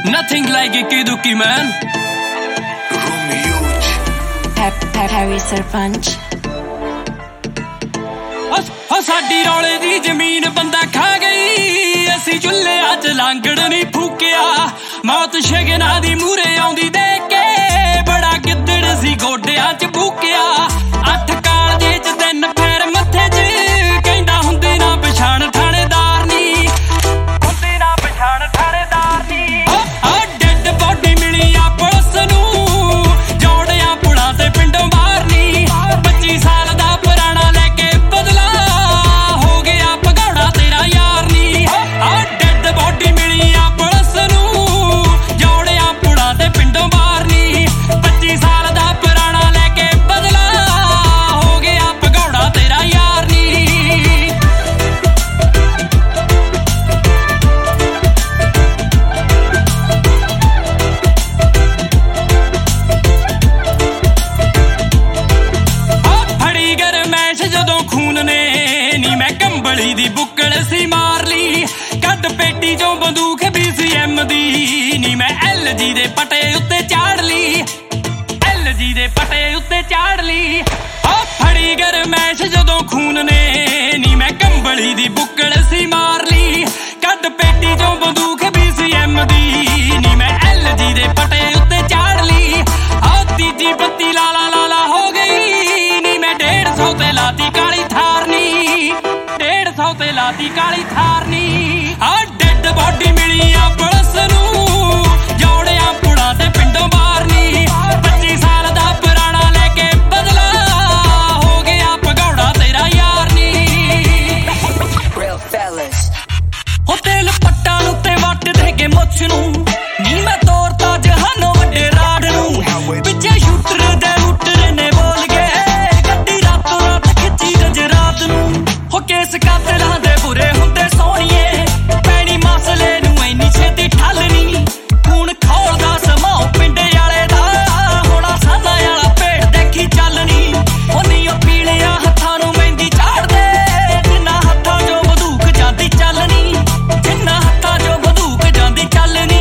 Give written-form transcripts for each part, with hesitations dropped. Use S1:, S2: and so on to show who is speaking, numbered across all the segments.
S1: Nothing like Ikki Dukki, man.
S2: Harry Sarpanch.
S1: ਸਾਡੀ ਰੌਲੇ ਦੀ ਜ਼ਮੀਨ ਬੰਦਾ ਖਾ ਗਈ, ਅਸੀਂ ਚੁੱਲ੍ਹਿਆਂ 'ਚ ਲਾਂਗੜ ਨਹੀਂ ਫੂਕਿਆ। ਮੌਤ ਸ਼ਗਨਾਂ ਦੀ ਮੂਹਰੇ ਆਉਂਦੀ ਦੇਖ ਕੇ ਬੜਾ ਗਿੱਦੜ ਸੀ ਗੋਡਿਆਂ 'ਚ ਭੂਕਿਆ। 8 ਕਾਲਜੇ 'ਚ 3 ਫੇਰ ਮੱਥੇ 'ਚ ਕਹਿੰਦਾ ਹੁੰਦੀ ਨਾ ਪਛਾਣ ਥਾਣੇਦਾਰ ਨੀ, ਹੁੰਦੀ ਨਾ ਪਛਾਣ ਥਾਣੇਦਾਰ ਨੀ। ਡੈਡ ਬੋਡੀ ਮਿਲੀ ਆ ਪੁਲਿਸ ਨੂੰ, ਜੋੜਿਆਂ ਪੁਲਾਂ ਤੇ ਪਿੰਡੋਂ ਬਾਹਰ ਨੀ। 25 ਸਾਲ ਦਾ ਪੁਰਾਣਾ ਲੈ ਕੇ ਬਦਲਾ, ਹੋ ਗਿਆ ਭਗੌੜਾ ਤੇਰਾ ਯਾਰ ਨੀ। ਡੈਡ ਬੋਡੀ ਮਿਲੀ ਆ ਪੁਲਿਸ ਨੂੰ, ਜੋੜਿਆਂ ਪੁਲਾਂ ਤੇ ਪਿੰਡੋਂ ਬਾਹਰ ਨੀ। 25 ਸਾਲ ਦਾ ਪੁਰਾਣਾ ਲੈ ਕੇ ਬਦਲਾ, ਹੋ ਗਿਆ ਭਗੌੜਾ ਤੇਰਾ ਯਾਰ ਨੀ। ਫੜੀ ਗਰਮੈਸ਼ ਜਦੋਂ ਖੂਨ ਨੇ ਨੀ, ਮੈਂ ਕੰਬਲੀ ਦੀ ਬੁੱਕਲ ਸੀ ਮਾਰ ਲਈ। ਕੱਢ ਪੇਟੀ ਚੋਂ ਬੰਦੂਕ BCM ਦੀ ਨੀ, ਮੈਂ LG ਦੇ ਪਟੇ ਉੱਤੇ ਚਾੜ ਲਈ, LG ਦੇ ਪਟੇ ਉੱਤੇ ਚਾੜ ਲਈ। ਫੜੀ ਗਰਮੈਸ਼ ਜਦੋਂ ਖੂਨ ਨੇ ਨੀ, ਮੈਂ ਕੰਬਲੀ ਦੀ ਬੁੱਕਲ ਸੀ ਮਾਰ ਲਈ। ਕੱਢ ਪੇਟੀ ਚੋਂ ਬੰਦੂਕ BCM ਦੀ ਨੀ, ਮੈਂ LG ਦੇ ਪਟੇ ਉੱਤੇ ਚਾੜ ਲਈ। ਤੀਜੀ ਬੱਤੀ ਲਾਲਾ ਲਾਲਾ ਹੋ ਗਈ ਨੀ, ਮੈਂ 150 ਤੇ ਲਾਤੀ ਕਾਲੀ ਥਾਰ ਨੀ, 150 ਤੇ ਲਾਤੀ ਕਾਲੀ ਥਾਰ ਨੀ। ਡੈਡ ਬੋਡੀ ਮਿਲੀ ਆ ਪੁਲਿਸ ਨੂੰ, ਜੋੜਿਆਂ ਪੁਲਾਂ ਤੇ ਪਿੰਡੋਂ ਬਾਹਰ ਨੀ। 25 ਸਾਲ ਦਾ ਪੁਰਾਣਾ ਲੈ ਕੇ ਬਦਲਾ, ਹੋ ਗਿਆ ਭਗੌੜਾ ਤੇਰਾ ਯਾਰ ਨੀ। ਹੋ ਤੇਲ ਪੱਟਾਂ ਉੱਤੇ ਵੱਟ ਦੇ ਕੇ ਮੁੱਛ ਨੂੰ ਨੀ, ਮੈਂ ਤੋਰਤਾ ਜਹਾਨੋਂ ਵੱਡੇ ਰਾੜ ਨੂੰ। ਪਿੱਛੇ ਸ਼ੂਟਰ ਦੇ ਰੂਟਰ ਨੇ ਬੋਲ ਗਏ, ਗੱਡੀ ਰਾਤੋਂ ਰਾਤ ਖਿੱਚੀ ਗਜਰਾਤ ਨੂੰ। ਹੋ ਕੇਸ ਕਾਤਲਾਂ ਦੇ ਬੁਰੇ ਹੁੰਦੇ ਸੋਹਣੀਏ, ਪੈਣੀ ਮਸਲੇ ਨੂੰ ਇੰਨੀ ਛੇਤੀ ਠੱਲ ਨੀ। ਖੂਨ ਖੋਲਦਾ ਸਮਾਂ ਪਿੰਡੇ ਵਾਲੇ ਦਾ, ਹੋਣਾ ਸਾਨਾ ਵਾਲਾ ਭੇਡ ਦੇਖੀ ਚੱਲ ਨੀ। ਉਹਨੀ ਉਹ ਪੀਲਿਆਂ ਹੱਥਾਂ ਨੂੰ ਮਹਿੰਦੀ ਝਾੜਦੇ, ਜਿੰਨਾ ਹੱਥਾਂ ਚੋਂ ਬੰਦੂਕ ਜਾਂਦੀ ਚੱਲ ਨੀ, ਜਿੰਨਾ ਹੱਥਾਂ ਚੋਂ ਬੰਦੂਕ ਜਾਂਦੀ ਚੱਲ ਨੀ।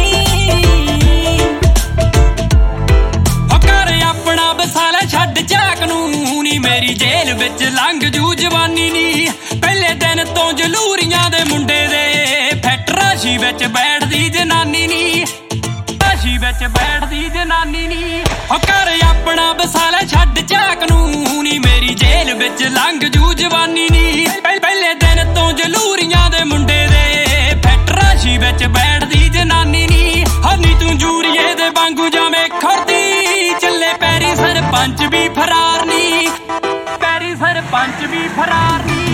S1: ਆਪਣਾ ਬਸਾਲਾ ਛੱਡ ਝਾਕ ਨੂੰ ਨੀ, ਮੇਰੀ ਜੇਲ੍ਹ ਵਿੱਚ ਲੰਘ ਜੂ ਜਵਾਨੀ ਨੀ। ਪਹਿਲੇ ਦਿਨ ਤੋਂ ਜਲੂਰੀਆਂ ਦੇ ਮੁੰਡੇ ਦੇ, ਫੈਟਰਾਸ਼ੀ ਵਿੱਚ ਬੈਠਦੀ ਜਨਾਨੀ ਨੀ, ਰਾਸ਼ੀ ਵਿੱਚ ਬੈਠਦੀ ਜਨਾਨੀ ਨੀ। ਘਰ ਆਪਣਾ ਬਸਾਲਾ ਛੱਡ ਝਾਕ ਨੂੰ ਨੀ, ਮੇਰੀ ਜੇਲ੍ਹ ਵਿੱਚ ਲੰਘ ਜੂ ਜਵਾਨੀ ਨੀ। ਪਹਿਲੇ ਦਿਨ ਤੋਂ ਜਲੂਰੀਆਂ ਦੇ ਮੁੰਡੇ ਦੇ, ਫੈਟਰਾਸ਼ੀ ਵਿੱਚ ਬੈਠਦੀ ਜਨਾਨੀ ਨੀ। ਹਨੀ ਤੂੰ ਜੂਰੀਏ ਦੇ ਵਾਂਗੂ ਜਾਵੇਂ ਖੜਦੀ, ਚੱਲੇ ਪੈਰੀ ਸਰਪੰਚ ਵੀ ਫਰਾਰ ਨੀ, ਪੈਰੀ ਸਰਪੰਚ ਵੀ ਫਰਾਰ ਨੀ।